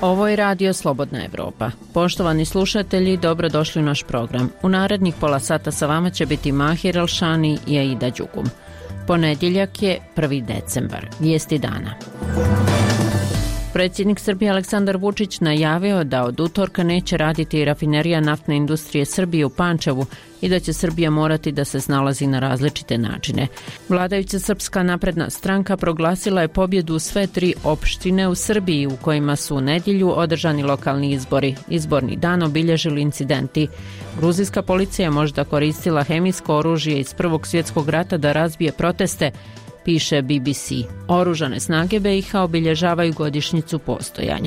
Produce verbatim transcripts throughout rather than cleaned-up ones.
Ovo je Radio Slobodna Evropa. Poštovani slušatelji, dobrodošli u naš program. U narednih pola sata sa vama će biti Mahir Alšani i Aida Đugum. Ponedjeljak je prvi decembar. Vijesti dana. Predsjednik Srbije Aleksandar Vučić najavio da od utorka neće raditi rafinerija naftne industrije Srbije u Pančevu i da će Srbija morati da se snalazi na različite načine. Vladajuća Srpska napredna stranka proglasila je pobjedu u sve tri opštine u Srbiji u kojima su u nedjelju održani lokalni izbori. Izborni dan obilježili incidenti. Gruzijska policija je možda koristila hemijsko oružje iz Prvog svjetskog rata da razbije proteste, piše B B C. Oružane snage B i H obilježavaju godišnjicu postojanja.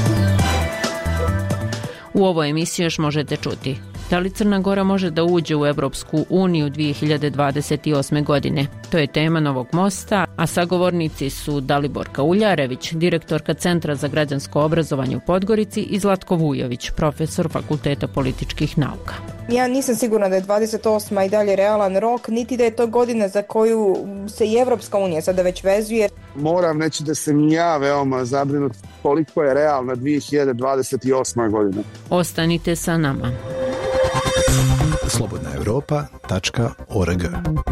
U ovoj emisiji još možete čuti: da li Crna Gora može da uđe u Evropsku uniju dvije hiljade dvadeset osme. godine? To je tema Novog mosta, a sagovornici su Daliborka Uljarević, direktorka Centra za građansko obrazovanje u Podgorici, i Zlatko Vujović, profesor Fakulteta političkih nauka. Ja nisam sigurna da je dvadeset osma i dalje realan rok, niti da je to godina za koju se i Evropska unija sada već vezuje. Moram reći da sam ja veoma zabrinut koliko je realna dvije hiljade dvadeset osma. godina. Ostanite sa nama. slobodna europa tačka org.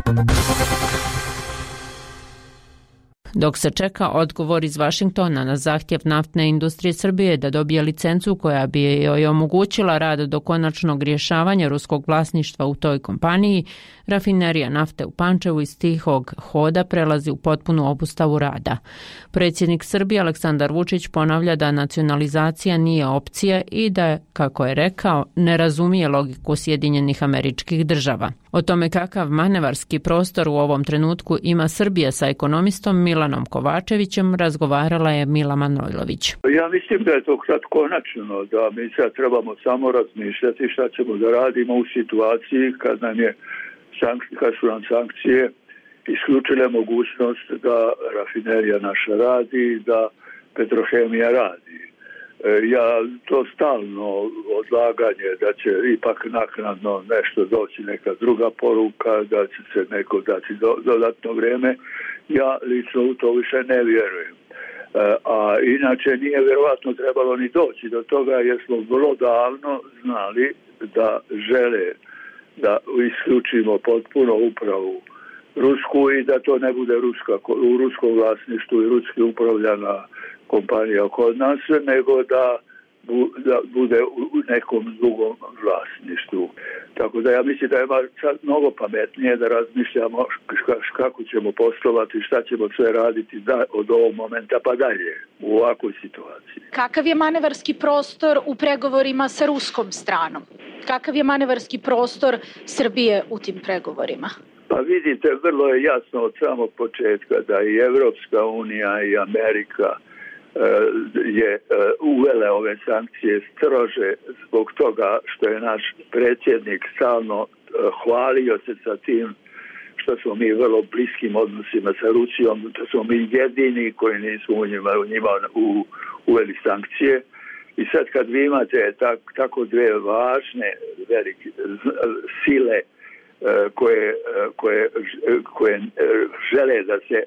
Dok se čeka odgovor iz Vašingtona na zahtjev naftne industrije Srbije da dobije licencu koja bi joj omogućila rad do konačnog rješavanja ruskog vlasništva u toj kompaniji, rafinerija nafte u Pančevu iz tihog hoda prelazi u potpunu obustavu rada. Predsjednik Srbije Aleksandar Vučić ponavlja da nacionalizacija nije opcija i da, kako je rekao, ne razumije logiku Sjedinjenih Američkih Država. O tome kakav manevarski prostor u ovom trenutku ima Srbija sa ekonomistom Milanom Kovačevićem razgovarala je Mila Manojlović. Ja mislim da je to kratkonačno, da mi sad trebamo samo razmišljati šta ćemo da radimo u situaciji kad nam je kad su nam sankcije isključile mogućnost da rafinerija naša radi, da Petrohemija radi. Ja to stalno odlaganje da će ipak naknadno nešto doći, neka druga poruka, da će se neko dati do, dodatno vrijeme, ja lično u to više ne vjerujem. A inače nije vjerovatno trebalo ni doći do toga jer smo vrlo davno znali da žele da isključimo potpuno upravu rusku i da to ne bude ruska, u ruskom vlasništvu i ruski upravljana kompanija kod nas, nego da, bu, da bude u nekom drugom vlasništvu. Tako da ja mislim da je sad mnogo pametnije da razmišljamo kako ćemo poslovati, šta ćemo sve raditi da, od ovog momenta pa dalje u ovakvoj situaciji. Kakav je manevarski prostor u pregovorima sa ruskom stranom? Kakav je manevarski prostor Srbije u tim pregovorima? Pa vidite, vrlo je jasno od samog početka da i Evropska unija i Amerika je uvele ove sankcije strože zbog toga što je naš predsjednik stalno hvalio se sa tim što smo mi vrlo bliskim odnosima sa Rusijom, da smo mi jedini koji nismo u njima, u njima u, uveli sankcije. I sad kad vi imate tak, tako dve važne velike sile koje, koje, koje žele da se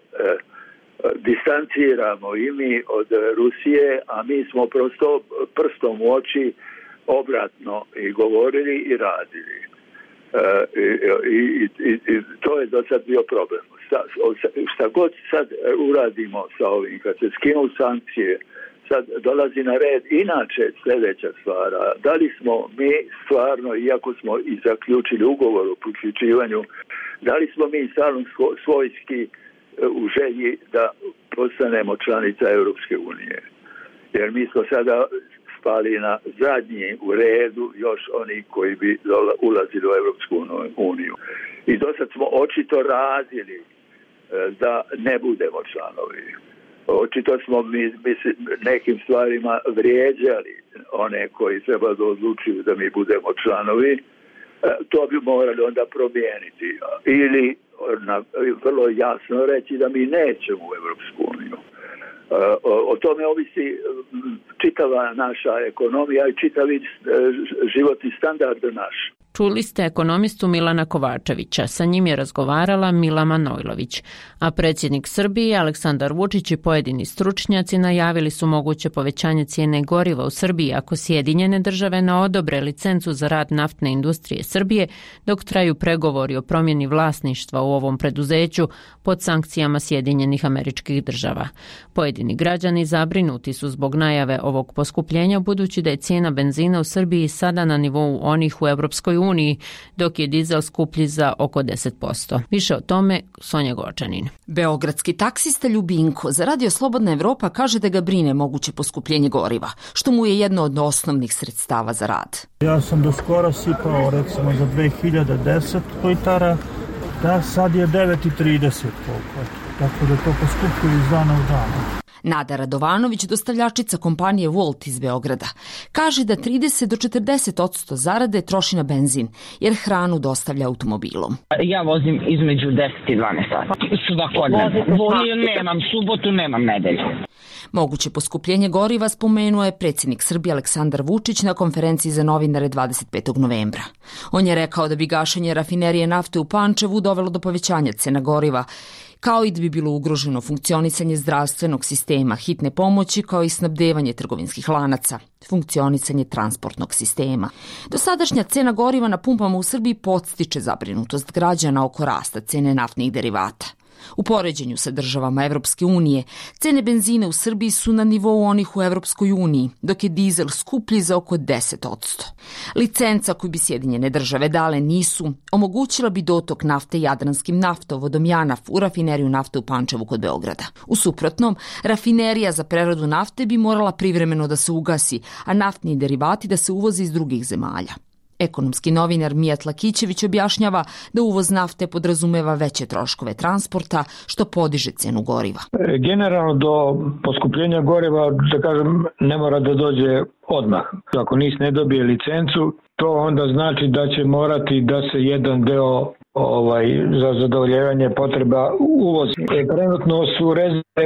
distanciramo i mi od Rusije, a mi smo prosto prstom u oči obratno i govorili i radili. E, i, i, i to je do sad bio problem. Šta, šta god sad uradimo sa ovim, kad se skinu sankcije, sad dolazi na red inače sljedeća stvar. Da li smo mi stvarno, iako smo i zaključili ugovor o priključivanju, da li smo mi stvarno svojski u želji da postanemo članica Europske unije. Jer mi smo sada spali na zadnji u redu još oni koji bi ulazili u Europsku uniju. I do sad smo očito radili da ne budemo članovi. Očito smo mi nekim stvarima vrijeđali one koji treba da odlučuju da mi budemo članovi. To bi morali onda promijeniti. Ili na, vrlo jasno reći da mi nećemo u Europsku uniju. O, o tome ovisi čitava naša ekonomija i čitavi životni standard naš. Čuli ste ekonomistu Milana Kovačevića, sa njim je razgovarala Mila Manojlović, a predsjednik Srbije Aleksandar Vučić i pojedini stručnjaci najavili su moguće povećanje cijene goriva u Srbiji ako Sjedinjene države ne odobre licencu za rad naftne industrije Srbije dok traju pregovori o promjeni vlasništva u ovom preduzeću pod sankcijama Sjedinjenih Američkih Država. Pojedini građani zabrinuti su zbog najave ovog poskupljenja budući da je cijena benzina u Srbiji sada na nivou onih u Europskoj uniji, dok je dizel skuplji za oko deset posto. Više o tome Sonja Gočanin. Beogradski taksista Ljubinko za Radio Slobodna Evropa kaže da ga brine moguće poskupljenje goriva, što mu je jedno od osnovnih sredstava za rad. Ja sam do skoro sipao recimo za dve hiljade deset litara, da sad je devet i trideset koliko, tako da to poskupuje iz dana u dana. Nada Radovanović, dostavljačica kompanije Volt iz Beograda, kaže da trideset do četrdeset posto zarade troši na benzin, jer hranu dostavlja automobilom. Ja vozim između deset i dvanaest sati. Svakodnevno. Nemam subotu, nemam nedelju. Moguće poskupljenje goriva spomenuo je predsjednik Srbije Aleksandar Vučić na konferenciji za novinare dvadeset petog novembra. On je rekao da bi gašenje rafinerije nafte u Pančevu dovelo do povećanja cena goriva, kao i da bi bilo ugroženo funkcionisanje zdravstvenog sistema hitne pomoći, kao i snabdevanje trgovinskih lanaca, funkcionisanje transportnog sistema. Dosadašnja cena goriva na pumpama u Srbiji podstiče zabrinutost građana oko rasta cene naftnih derivata. U poređenju sa državama Evropske unije, cene benzina u Srbiji su na nivou onih u Evropskoj uniji, dok je dizel skuplji za oko deset posto. Licenca koju bi Sjedinjene države dale nisu, omogućila bi dotok nafte jadranskim naftovodom Janaf u rafineriju nafte u Pančevu kod Beograda. U suprotnom, rafinerija za preradu nafte bi morala privremeno da se ugasi, a naftni derivati da se uvoze iz drugih zemalja. Ekonomski novinar Mijat Lakićević objašnjava da uvoz nafte podrazumeva veće troškove transporta, što podiže cenu goriva. Generalno do poskupljenja goriva, da kažem, ne mora da dođe odmah. Ako NIS ne dobije licencu, to onda znači da će morati da se jedan deo ovaj, za zadovoljevanje potreba uvozi. E, trenutno su rezerve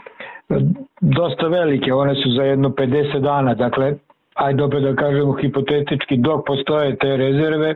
dosta velike, one su za jedno pedeset dana, dakle, ajde opet da kažemo hipotetički, dok postoje te rezerve,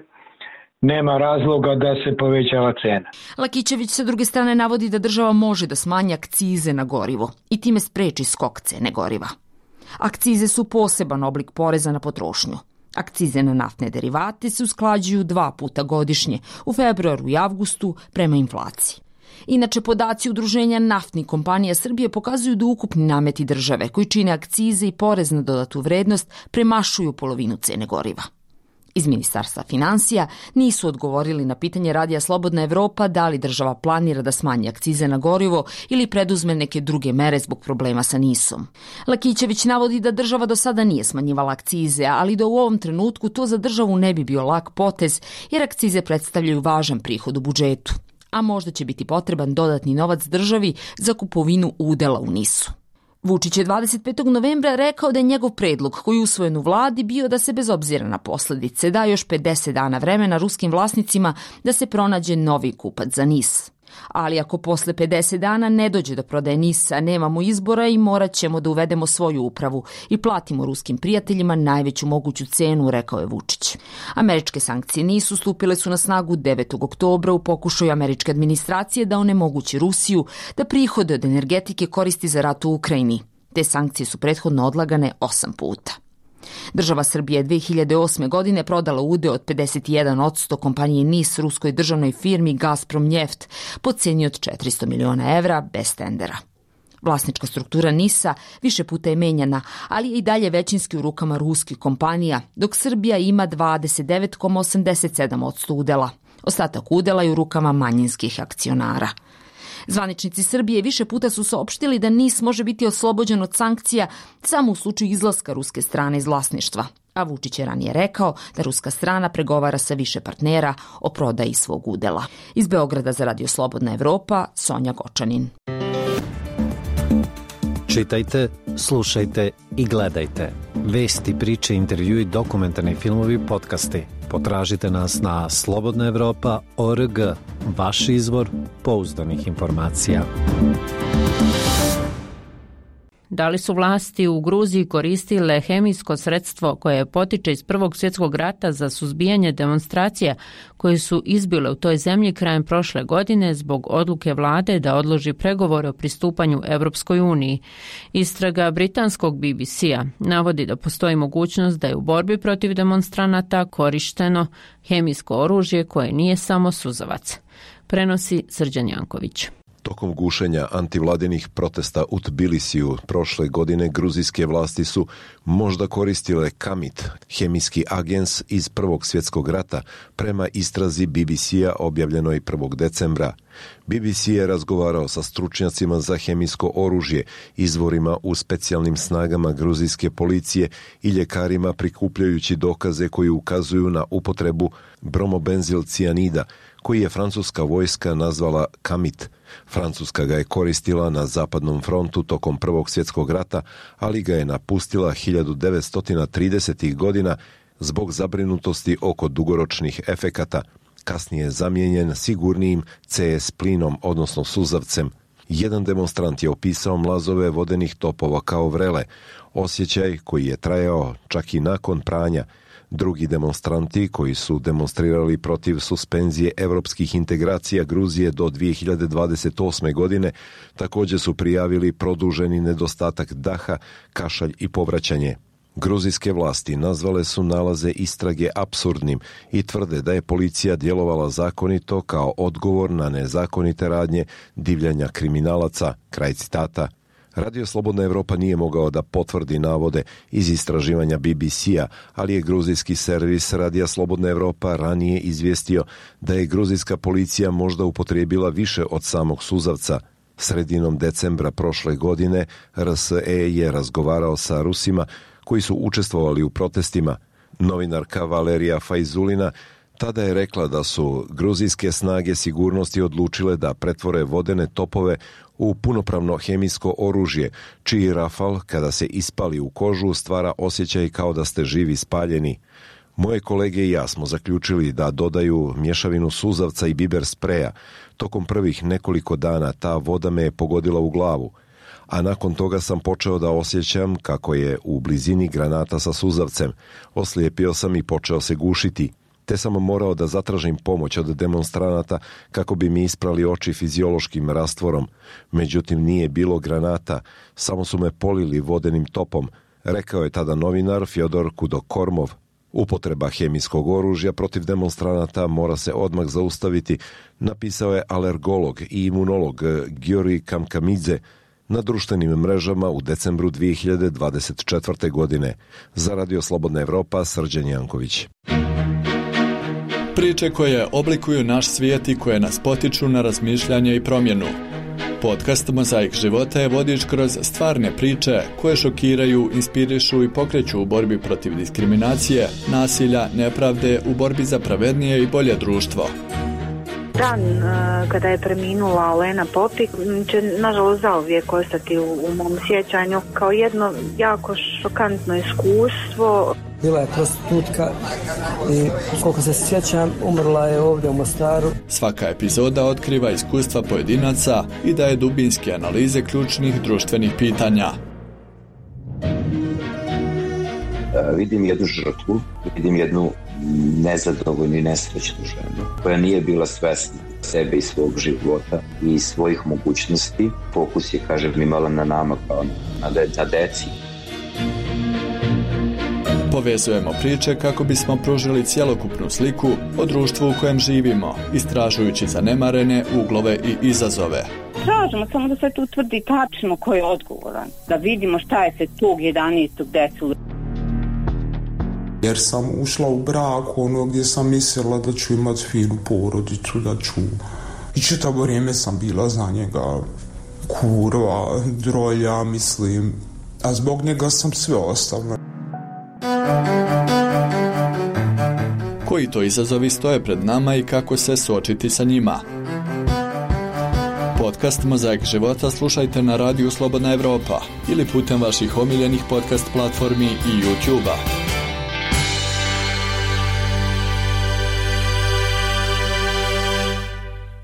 nema razloga da se povećava cena. Lakićević sa druge strane navodi da država može da smanji akcize na gorivo i time spreči skok cene goriva. Akcize su poseban oblik poreza na potrošnju. Akcize na naftne derivate se usklađuju dva puta godišnje, u februaru i avgustu, prema inflaciji. Inače, podaci Udruženja naftnih kompanija Srbije pokazuju da ukupni nameti države, koji čine akcize i porez na dodatu vrednost, premašuju polovinu cene goriva. Iz Ministarstva finansija nisu odgovorili na pitanje Radija Slobodna Evropa da li država planira da smanji akcize na gorivo ili preduzme neke druge mere zbog problema sa nisom. Lakićević navodi da država do sada nije smanjivala akcize, ali da u ovom trenutku to za državu ne bi bio lak potez, jer akcize predstavljaju važan prihod u budžetu, a možda će biti potreban dodatni novac državi za kupovinu udela u nisu. Vučić je dvadeset petog novembra rekao da je njegov predlog koji je usvojen u vladi bio da se bez obzira na posljedice da još pedeset dana vremena ruskim vlasnicima da se pronađe novi kupac za NIS. Ali ako posle pedeset dana ne dođe do prodaje NIS-a, nemamo izbora i morat ćemo da uvedemo svoju upravu i platimo ruskim prijateljima najveću moguću cenu, rekao je Vučić. Američke sankcije NIS-u stupile su na snagu devetog oktobra u pokušaju američke administracije da onemogući Rusiju da prihode od energetike koristi za rat u Ukrajini. Te sankcije su prethodno odlagane osam puta. Država Srbije je dve hiljade osme. godine prodala udeo od pedeset jedan posto kompanije NIS ruskoj državnoj firmi Gazprom Njeft po ceni od četiristo miliona evra bez tendera. Vlasnička struktura NIS-a više puta je menjana, ali je i dalje većinski u rukama ruskih kompanija, dok Srbija ima dvadeset devet zarez osamdeset sedam posto udela. Ostatak udela je u rukama manjinskih akcionara. Zvaničnici Srbije više puta su saopštili da NIS može biti oslobođen od sankcija samo u slučaju izlaska ruske strane iz vlasništva. A Vučić je ranije rekao da ruska strana pregovara sa više partnera o prodaji svog udela. Iz Beograda za Radio Slobodna Evropa, Sonja Gočanin. Čitajte, slušajte i gledajte. Vesti, priče, intervjui, dokumentarni filmovi, podcasti. Potražite nas na slobodna evropa tačka org, vaš izvor pouzdanih informacija. Da li su vlasti u Gruziji koristile hemijsko sredstvo koje potiče iz Prvog svjetskog rata za suzbijanje demonstracija koje su izbile u toj zemlji krajem prošle godine zbog odluke vlade da odloži pregovore o pristupanju Europskoj uniji? Istraga britanskog B B C-a navodi da postoji mogućnost da je u borbi protiv demonstranata korišteno hemijsko oružje koje nije samo suzavac. Prenosi Srđan Janković. Tokom gušenja antivladinih protesta u Tbilisiju prošle godine gruzijske vlasti su možda koristile kamit, hemijski agens iz Prvog svjetskog rata, prema istrazi B B C-a objavljenoj prvog decembra. B B C je razgovarao sa stručnjacima za hemijsko oružje, izvorima u specijalnim snagama gruzijske policije i ljekarima prikupljajući dokaze koji ukazuju na upotrebu bromobenzil cijanida, koji je francuska vojska nazvala kamit. Francuska ga je koristila na zapadnom frontu tokom Prvog svjetskog rata, ali ga je napustila hiljadu devetsto tridesetih godina zbog zabrinutosti oko dugoročnih efekata, kasnije zamijenjen sigurnijim C S plinom, odnosno suzavcem. Jedan demonstrant je opisao mlazove vodenih topova kao vrele, osjećaj koji je trajao čak i nakon pranja. Drugi demonstranti koji su demonstrirali protiv suspenzije evropskih integracija Gruzije do dvije hiljade dvadeset osme. godine također su prijavili produženi nedostatak daha, kašalj i povraćanje. Gruzijske vlasti nazvale su nalaze istrage apsurdnim i tvrde da je policija djelovala zakonito kao odgovor na nezakonite radnje divljanja kriminalaca. Kraj citata. Radio Slobodna Evropa nije mogao da potvrdi navode iz istraživanja B B C-a, ali je gruzijski servis Radija Slobodna Evropa ranije izvijestio da je gruzijska policija možda upotrijebila više od samog suzavca. Sredinom decembra prošle godine R S E je razgovarao sa Rusima koji su učestvovali u protestima. Novinarka Valerija Fajzulina tada je rekla da su gruzijske snage sigurnosti odlučile da pretvore vodene topove u punopravno hemijsko oružje, čiji rafal, kada se ispali u kožu, stvara osjećaj kao da ste živi spaljeni. Moje kolege i ja smo zaključili da dodaju mješavinu suzavca i biber spreja. Tokom prvih nekoliko dana ta voda me je pogodila u glavu, a nakon toga sam počeo da osjećam kako je u blizini granata sa suzavcem. Oslijepio sam i počeo se gušiti, te sam morao da zatražim pomoć od demonstranata kako bi mi isprali oči fiziološkim rastvorom. Međutim, nije bilo granata, samo su me polili vodenim topom, rekao je tada novinar Fjodor Kudokormov. Upotreba hemijskog oružja protiv demonstranata mora se odmah zaustaviti, napisao je alergolog i imunolog Giori Kamkamidze na društvenim mrežama u decembru dvije hiljade dvadeset četvrte. godine. Za Radio Slobodna Evropa, Srđan Janković. Priče koje oblikuju naš svijet i koje nas potiču na razmišljanje i promjenu. Podcast Mozaik života je vodič kroz stvarne priče koje šokiraju, inspirišu i pokreću u borbi protiv diskriminacije, nasilja, nepravde, u borbi za pravednije i bolje društvo. Dan kada je preminula Olena Popik će nažalost zauvijek ostati u, u mom sjećanju kao jedno jako šokantno iskustvo. Bila je prostitutka i koliko se sjećam umrla je ovdje u Mostaru. Svaka epizoda otkriva iskustva pojedinaca i daje dubinske analize ključnih društvenih pitanja. Vidim jednu žrtvu, vidim jednu nezadovoljnu i nesrećnu ženu koja nije bila svesna sebe i svog života i svojih mogućnosti. Fokus je, kažem, imala na nama kao na, de- na deci. Povezujemo priče kako bismo pružili cjelokupnu sliku o društvu u kojem živimo, istražujući zanemarene uglove i izazove. Tražimo samo da se tu utvrdi tačno ko je odgovoran, da vidimo šta je se tog jedanaestog desilo. Jer sam ušla u brak ono gdje sam mislila da ću imati finu porodicu, da ću... I čitavo vrijeme sam bila za njega kurva, drolja, mislim, a zbog njega sam sve ostavila. Koji to izazovi stoje pred nama i kako se suočiti sa njima? Podcast Mozaik života slušajte na Radiju Slobodna Evropa ili putem vaših omiljenih podcast platformi i YouTube-a. U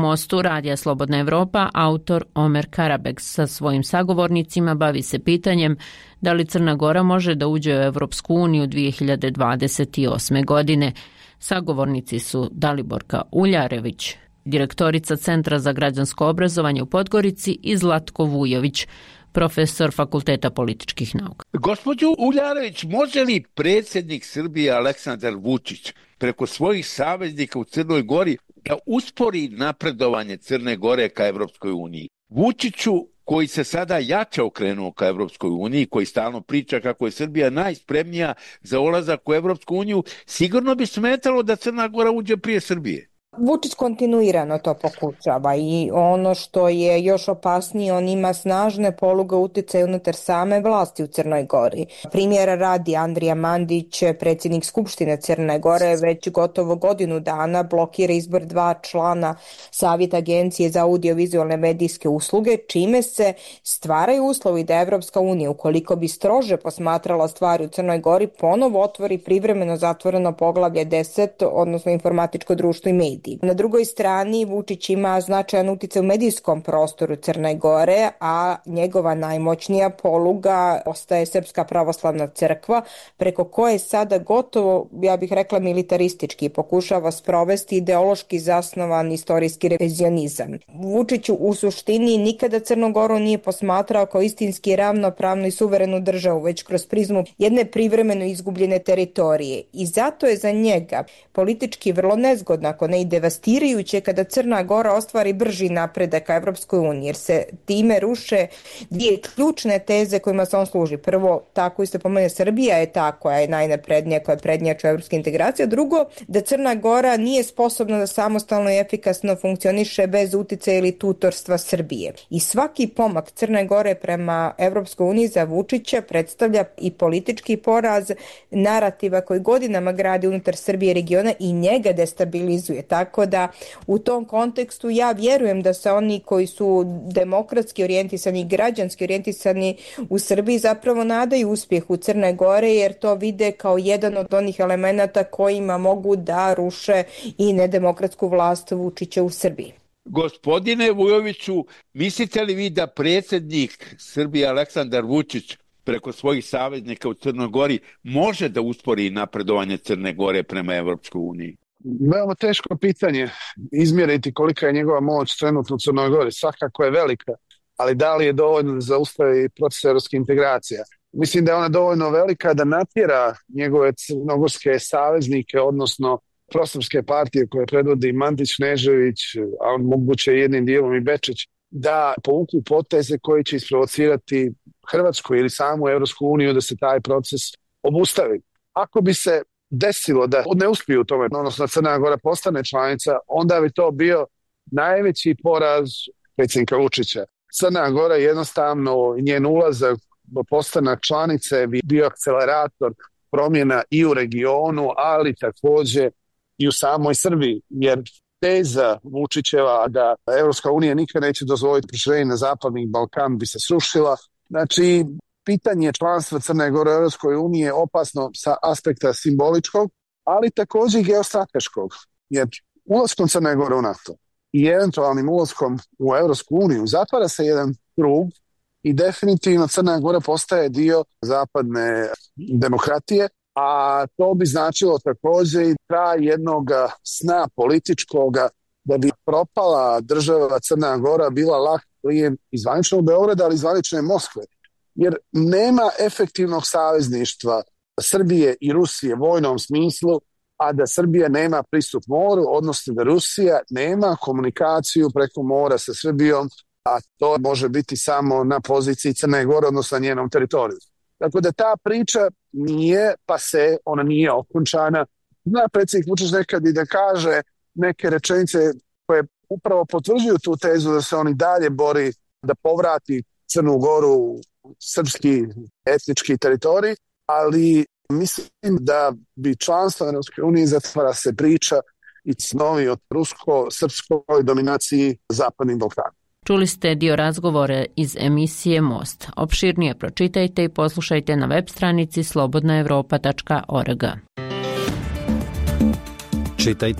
Mostu Radija Slobodna Evropa autor Omer Karabek sa svojim sagovornicima bavi se pitanjem da li Crna Gora može da uđe u Evropsku uniju dvije hiljade dvadeset osme. godine. Sagovornici su Daliborka Uljarević, direktorica Centra za građansko obrazovanje u Podgorici, i Zlatko Vujović, profesor Fakulteta političkih nauka. Gospođo Uljarević, može li predsjednik Srbije Aleksandar Vučić preko svojih saveznika u Crnoj Gori da uspori napredovanje Crne Gore ka Evropskoj uniji? Vučiću, koji se sada jače okrenuo ka Evropskoj uniji, koji stalno priča kako je Srbija najspremnija za ulazak u Evropsku uniju, sigurno bi smetalo da Crna Gora uđe prije Srbije. Vučić kontinuirano to pokušava i ono što je još opasnije, on ima snažne poluge uticaja unutar same vlasti u Crnoj Gori. Primjera radi, Andrija Mandić, predsjednik Skupštine Crne Gore, već gotovo godinu dana blokira izbor dva člana Savjeta Agencije za audiovizualne medijske usluge, čime se stvaraju uslovi da Evropska unija, ukoliko bi strože posmatrala stvari u Crnoj Gori, ponovo otvori privremeno zatvoreno poglavlje deset, odnosno informatičko društvo i mediji. Na drugoj strani Vučić ima značajan uticaj u medijskom prostoru Crne Gore, a njegova najmoćnija poluga ostaje Srpska pravoslavna crkva, preko koje sada gotovo, ja bih rekla, militaristički pokušava sprovesti ideološki zasnovan istorijski revizionizam. Vučić u suštini nikada Crnu Goru nije posmatrao kao istinski ravnopravnu i suverenu državu, već kroz prizmu jedne privremeno izgubljene teritorije. I zato je za njega politički vrlo nezgodno, ako ne ide devastirajuće, kada Crna Gora ostvari brži napredak ka Evropskoj uniji, jer se time ruše dvije ključne teze kojima se on služi. Prvo, tako i se pomene, Srbija je ta koja je najnaprednija, koja je prednjača evropske integracije. Drugo, da Crna Gora nije sposobna da samostalno i efikasno funkcioniše bez uticaja ili tutorstva Srbije. I svaki pomak Crne Gore prema Evropskoj uniji za Vučića predstavlja i politički poraz narativa koji godinama gradi unutar Srbije regiona i njega destabilizuje. Tako da u tom kontekstu ja vjerujem da se oni koji su demokratski orijentisani i građanski orijentisani u Srbiji zapravo nadaju uspjehu Crne Gore, jer to vide kao jedan od onih elemenata kojima mogu da ruše i nedemokratsku vlast Vučića u Srbiji. Gospodine Vujoviću, mislite li vi da predsjednik Srbije Aleksandar Vučić preko svojih saveznika u Crnoj Gori može da uspori napredovanje Crne Gore prema Evropskoj uniji? Veoma teško pitanje izmjeriti kolika je njegova moć trenutno u Crnoj Gori. Svakako je velika, ali da li je dovoljno da zaustavi proces evropskih integracija? Mislim da je ona dovoljno velika da natjera njegove crnogorske saveznike, odnosno prosrpske partije koje predvodi Mandić, Knežević, a on moguće jednim dijelom i Bečić, da povuku poteze koji će isprovocirati Hrvatsku ili samu Evropsku uniju da se taj proces obustavi. Ako bi se desilo da ne uspiju u tome, odnosno Crna Gora postane članica, onda bi to bio najveći poraz predsjednika Vučića. Crna Gora jednostavno, njen ulazak, postanak članice bi bio akcelerator promjena i u regionu, ali također i u samoj Srbiji, jer teza Vučićeva da Evropska unija nikad neće dozvoliti proširenje na zapadni Balkan bi se srušila. Znači, pitanje članstva Crne Gore u Evropskoj uniji je opasno sa aspekta simboličkog, ali također i geostrateškog, jer ulaskom Crne Gore u NATO i eventualnim ulaskom u Evropsku uniju zatvara se jedan krug i definitivno Crna Gora postaje dio zapadne demokratije, a to bi značilo također i kraj jednog sna političkoga da bi propala država Crna Gora bila lak plijen iz zvaničnog Beograda, ali iz zvanične Moskve. Jer nema efektivnog savezništva Srbije i Rusije u vojnom smislu, a da Srbija nema pristup moru, odnosno da Rusija nema komunikaciju preko mora sa Srbijom, a to može biti samo na poziciji Crne Gore, odnosno na njenom teritoriju. Tako da ta priča nije pase, ona nije okončana. Zna predsjednik Vučić nekad i da kaže neke rečenice koje upravo potvrđuju tu tezu da se on i dalje bori da povrati Crnu Goru u srpski etnički teritorij, ali mislim da bi članstvo Evropske unije zatvara se priča i snovi od rusko-srpskoj dominaciji Zapadnim Balkanom. Čuli ste dio razgovora iz emisije Most. Opširnije pročitajte i poslušajte na web stranici slobodna evropa tačka org. Čitajte,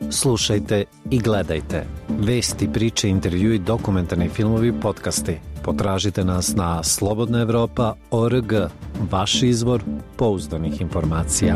Slušajte i gledajte. Vesti, priče, intervjui, dokumentarni filmovi, podcasti. Potražite nas na slobodna evropa tačka org, vaš izvor pouzdanih informacija.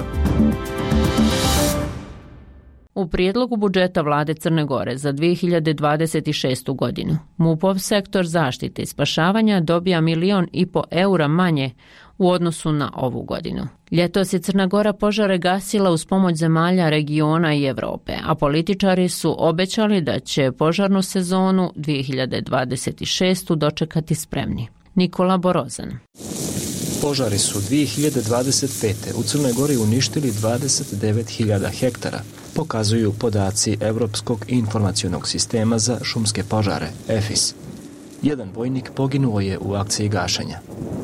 U prijedlogu budžeta vlade Crne Gore za dvije hiljade dvadeset šestu godinu MUP-ov sektor zaštite i spašavanja dobija milion i po eura manje u odnosu na ovu godinu. Ljetos je Crna Gora požare gasila uz pomoć zemalja regiona i Evrope, a političari su obećali da će požarnu sezonu dvije hiljade dvadeset šestu dočekati spremni. Nikola Borozan. Požari su dvije hiljade dvadeset pete. u Crnoj Gori uništili dvadeset devet hiljada hektara, pokazuju podaci Evropskog informacionog sistema za šumske požare, E F I S. Jedan vojnik poginuo je u akciji gašenja.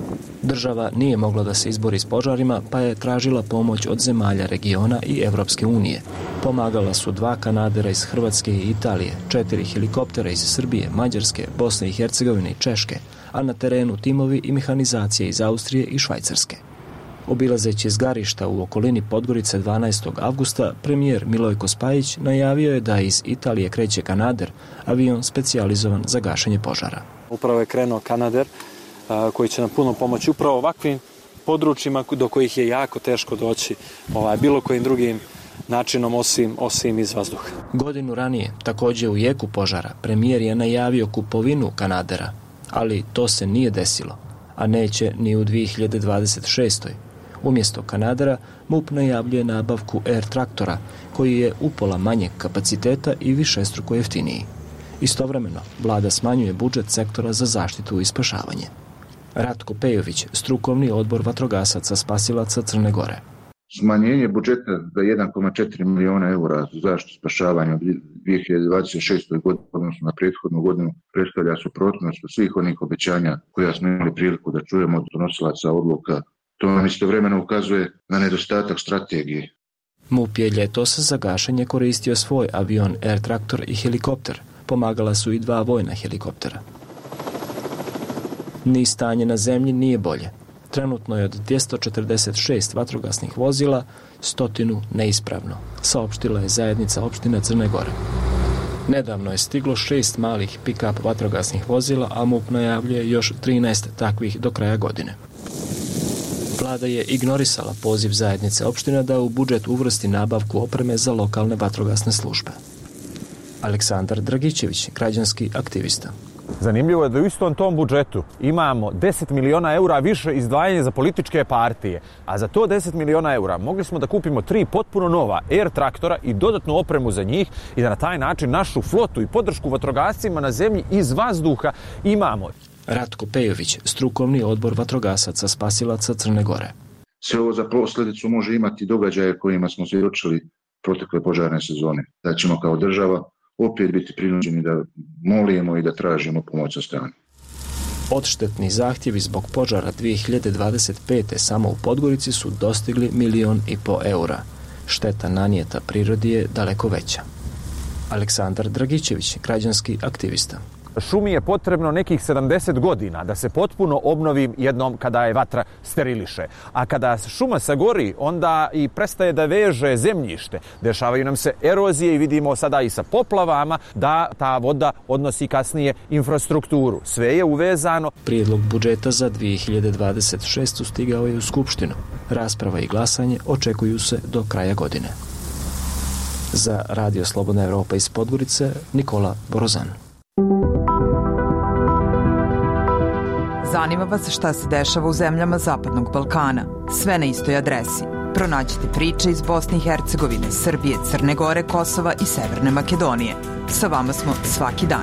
Država nije mogla da se izbori s požarima, pa je tražila pomoć od zemalja regiona i Evropske unije. Pomagala su dva kanadera iz Hrvatske i Italije, četiri helikoptera iz Srbije, Mađarske, Bosne i Hercegovine i Češke, a na terenu timovi i mehanizacije iz Austrije i Švajcarske. Obilazeći zgarišta u okolini Podgorice dvanaestog avgusta, premijer Milojko Spajić najavio je da iz Italije kreće Kanader, avion specijalizovan za gašenje požara. Upravo je krenuo Kanader koji će nam puno pomoći upravo ovakvim područjima do kojih je jako teško doći ovaj, bilo kojim drugim načinom osim, osim iz vazduha. Godinu ranije, također u jeku požara, premijer je najavio kupovinu Kanadera, ali to se nije desilo, a neće ni u dvije hiljade dvadeset šestoj. Umjesto Kanadera, MUP najavljuje nabavku Air traktora, koji je upola manjeg kapaciteta i višestruko jeftiniji. Istovremeno, vlada smanjuje budžet sektora za zaštitu i spašavanje. Ratko Pejović, strukovni odbor vatrogasaca spasilaca Crne Gore. Smanjenje budžeta za jedan zarez četiri miliona eura za zaštitu spašavanja u dvije hiljade dvadeset šestoj godini, odnosno na prethodnu godinu, predstavlja suprotnost svih onih obećanja koja smo imali priliku da čujemo od donosilaca odluka. To nam istovremeno ukazuje na nedostatak strategije. MUP je ljetos za gašenje koristio svoj avion Air traktor i helikopter. Pomagala su i dva vojna helikoptera. Ni stanje na zemlji nije bolje. Trenutno je od dvjesto četrdeset šest vatrogasnih vozila, stotinu neispravno, saopštila je zajednica opština Crne Gore. Nedavno je stiglo šest malih pick-up vatrogasnih vozila, a MUP najavljuje još trinaest takvih do kraja godine. Vlada je ignorisala poziv zajednice opština da u budžet uvrsti nabavku opreme za lokalne vatrogasne službe. Aleksandar Dragićević, građanski aktivista. Zanimljivo je da u istom tom budžetu imamo deset miliona eura više izdvajanje za političke partije, a za to deset miliona eura mogli smo da kupimo tri potpuno nova Air traktora i dodatnu opremu za njih i da na taj način našu flotu i podršku vatrogascima na zemlji iz vazduha imamo. Ratko Pejović, strukovni odbor vatrogasaca spasilaca Crne Gore. Sve ovo za posljedicu može imati događaje kojima smo svjedočili protekle požarne sezone. Da ćemo kao država opet biti prinuđeni da molimo i da tražimo pomoć sa strane. Odštetni zahtjevi zbog požara dvije hiljade dvadeset pete. samo u Podgorici su dostigli milion i po eura. Šteta nanijeta prirodi je daleko veća. Aleksandar Dragićević, građanski aktivista. Šumi je potrebno nekih sedamdeset godina da se potpuno obnovi jednom kada je vatra steriliše. A kada šuma sagori, onda i prestaje da veže zemljište. Dešavaju nam se erozije i vidimo sada i sa poplavama da ta voda odnosi kasnije infrastrukturu. Sve je uvezano. Prijedlog budžeta za dvije hiljade dvadeset šestu. stigao je u Skupštinu. Rasprava i glasanje očekuju se do kraja godine. Za Radio Slobodna Evropa iz Podgorice, Nikola Borozan. Zanima vas šta se dešava u zemljama Zapadnog Balkana. Sve na istoj adresi. Pronađite priče iz Bosne i Hercegovine, Srbije, Crne Gore, Kosova i Severne Makedonije. Sa vama smo svaki dan.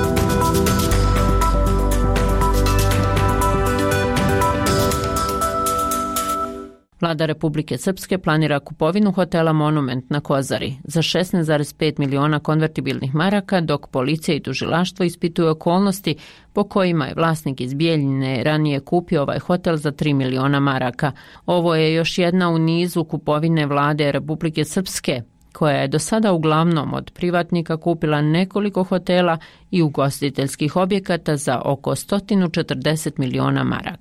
Vlada Republike Srpske planira kupovinu hotela Monument na Kozari za šesnaest zarez pet miliona konvertibilnih maraka, dok policija i tužilaštvo ispituju okolnosti po kojima je vlasnik iz Bijeljine ranije kupio ovaj hotel za tri miliona maraka. Ovo je još jedna u nizu kupovine Vlade Republike Srpske, koja je do sada uglavnom od privatnika kupila nekoliko hotela i ugostiteljskih objekata za oko sto četrdeset miliona maraka.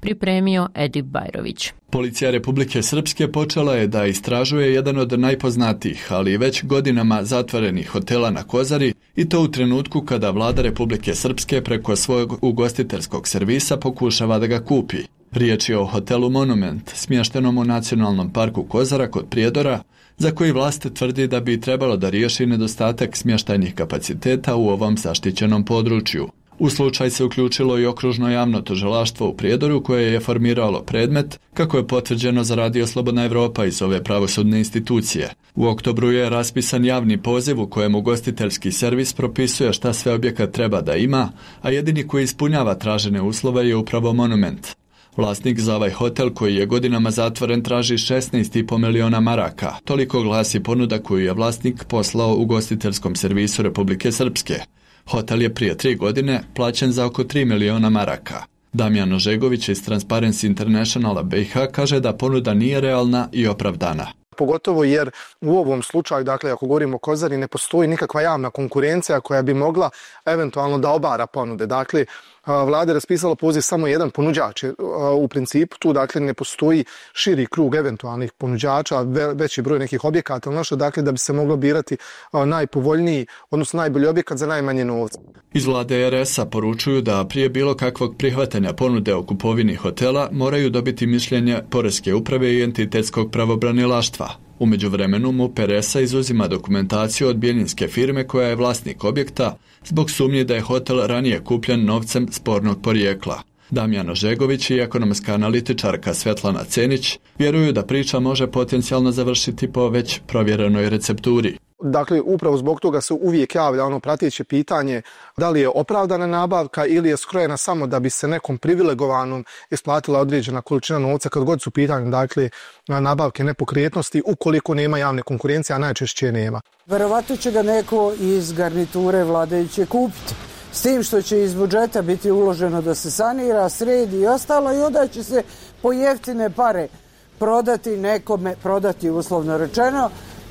pripremio Edip Bajrović. Policija Republike Srpske počela je da istražuje jedan od najpoznatijih, ali već godinama zatvorenih hotela na Kozari, i to u trenutku kada vlada Republike Srpske preko svojeg ugostiteljskog servisa pokušava da ga kupi. Riječ je o hotelu Monument, smještenom u Nacionalnom parku Kozara kod Prijedora, za koji vlast tvrdi da bi trebalo da riješi nedostatak smještajnih kapaciteta u ovom zaštićenom području. U slučaj se uključilo i okružno javno tužilaštvo u Prijedoru koje je formiralo predmet, kako je potvrđeno za Radio Slobodna Evropa iz ove pravosudne institucije. U oktobru je raspisan javni poziv u kojem ugostiteljski servis propisuje šta sve objekat treba da ima, a jedini koji ispunjava tražene uslove je upravo Monument. Vlasnik za ovaj hotel, koji je godinama zatvoren, traži šesnaest i po miliona maraka. Toliko glasi ponuda koju je vlasnik poslao ugostiteljskom servisu Republike Srpske. Hotel je prije tri godine plaćen za oko tri miliona maraka. Damjan Ožegović iz Transparency Internationala B i H kaže da ponuda nije realna i opravdana. Pogotovo jer u ovom slučaju, dakle, ako govorimo o Kozari, ne postoji nikakva javna konkurencija koja bi mogla eventualno da obara ponude. Dakle, vlada je raspisala poziv samo jedan ponuđač. U principu tu, dakle, ne postoji širi krug eventualnih ponuđača, veći broj nekih objekata, nešto, dakle, da bi se moglo birati najpovoljniji, odnosno najbolji objekat za najmanje novca. Iz vlade R S-a poručuju da prije bilo kakvog prihvatanja ponude o kupovini hotela moraju dobiti mišljenje Poreske uprave i entitetskog pravobranilaštva. U međuvremenu MUP R S-a izuzima dokumentaciju od bijeljinske firme koja je vlasnik objekta zbog sumnje da je hotel ranije kupljen novcem spornog porijekla. Damjan Ožegović i ekonomska analitičarka Svetlana Cenić vjeruju da priča može potencijalno završiti po već provjerenoj recepturi. Dakle, upravo zbog toga se uvijek javlja ono prateće pitanje da li je opravdana nabavka ili je skrojena samo da bi se nekom privilegovanom isplatila određena količina novca kad god su pitanje, dakle, nabavke nepokretnosti ukoliko nema javne konkurencije, a najčešće nema. Verovatno će ga neko iz garniture vladajuće kupiti. S tim što će iz budžeta biti uloženo da se sanira, sredi i ostalo, i onda će se po jeftine pare prodati nekome, prodati uslovno rečeno,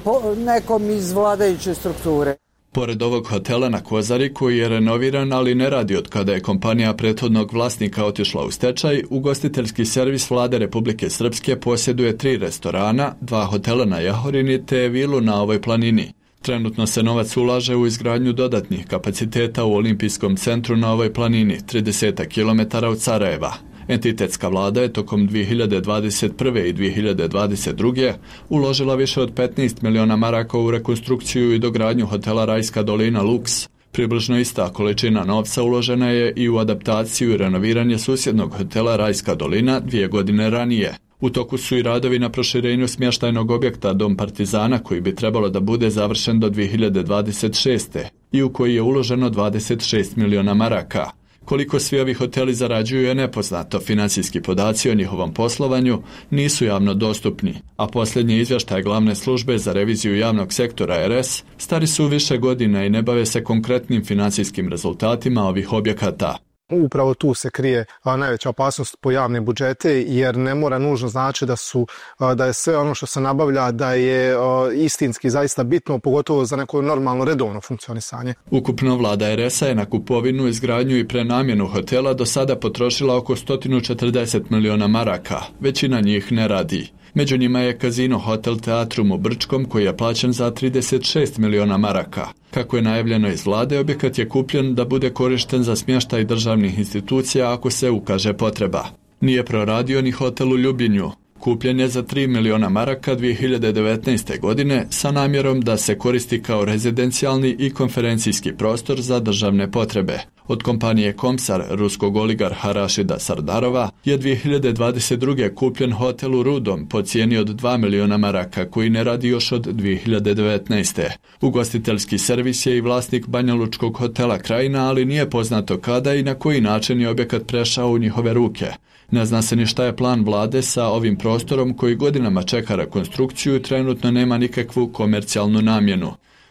nekom iz vladajuće strukture. Pored ovog hotela na Kozari, koji je renoviran, ali ne radi od kada je kompanija prethodnog vlasnika otišla u stečaj, ugostiteljski servis vlade Republike Srpske posjeduje tri restorana, dva hotela na Jahorini te vilu na ovoj planini. Trenutno se novac ulaže u izgradnju dodatnih kapaciteta u olimpijskom centru na ovoj planini, trideset kilometara od Sarajeva. Entitetska vlada je tokom dvije hiljade dvadeset prve. i dvije hiljade dvadeset druge. uložila više od petnaest miliona maraka u rekonstrukciju i dogradnju hotela Rajska dolina Luks. Približno ista količina novca uložena je i u adaptaciju i renoviranje susjednog hotela Rajska dolina dvije godine ranije. U toku su i radovi na proširenju smještajnog objekta Dom Partizana, koji bi trebalo da bude završen do dvije hiljade dvadeset šeste. i u koji je uloženo dvadeset šest miliona maraka. Koliko svi ovi hoteli zarađuju je nepoznato, financijski podaci o njihovom poslovanju nisu javno dostupni, a posljednji izvještaj glavne službe za reviziju javnog sektora R S stari su više godina i ne bave se konkretnim financijskim rezultatima ovih objekata. Upravo tu se krije a, najveća opasnost po javne budžete, jer ne mora nužno znači da su a, da je sve ono što se nabavlja da je a, istinski zaista bitno, pogotovo za neko normalno redovno funkcionisanje. Ukupno vlada R S-a je na kupovinu, izgradnju i prenamjenu hotela do sada potrošila oko sto četrdeset miliona maraka, većina njih ne radi. Među njima je Kazino Hotel Teatrum u Brčkom, koji je plaćen za trideset šest miliona maraka. Kako je najavljeno iz vlade, objekat je kupljen da bude korišten za smještaj državnih institucija ako se ukaže potreba. Nije proradio ni hotel u Ljubinju. Kupljen je za tri miliona maraka dvije hiljade devetnaeste. godine sa namjerom da se koristi kao rezidencijalni i konferencijski prostor za državne potrebe. Od kompanije Komsar, ruskog oligarha Rašida Sardarova, je dvije hiljade dvadeset druge. kupljen hotel u Rudom po cijeni od dva miliona maraka, koji ne radi još od dvije hiljade devetnaeste. Ugostiteljski servis je i vlasnik banjalučkog hotela Krajina, ali nije poznato kada i na koji način je objekat prešao u njihove ruke. Ne zna se ni šta je plan vlade sa ovim prostorom koji godinama čeka rekonstrukciju i trenutno nema nikakvu komercijalnu namjenu.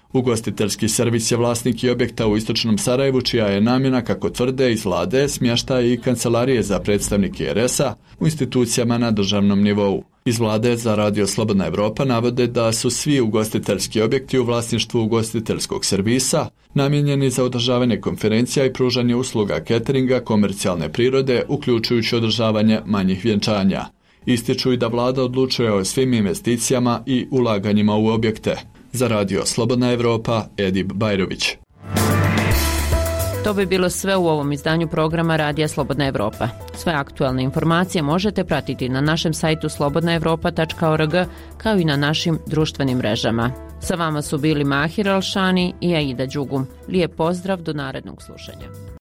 Ugostiteljski servis je vlasnik i objekta u istočnom Sarajevu, čija je namjena, kako tvrde iz vlade, smještaj i kancelarije za predstavnike er es a u institucijama na državnom nivou. Iz vlade za Radio Slobodna Evropa navode da su svi ugostiteljski objekti u vlasništvu ugostiteljskog servisa namijenjeni za održavanje konferencija i pružanje usluga cateringa komercijalne prirode, uključujući održavanje manjih vjenčanja. Ističu i da vlada odlučuje o svim investicijama i ulaganjima u objekte. Za Radio Slobodna Evropa, Edip Bajrović. To bi bilo sve u ovom izdanju programa Radija Slobodna Evropa. Sve aktualne informacije možete pratiti na našem sajtu slobodna evropa tačka org kao i na našim društvenim mrežama. Sa vama su bili Mahir Alšani i Aida Đugum. Lijep pozdrav, do narednog slušanja.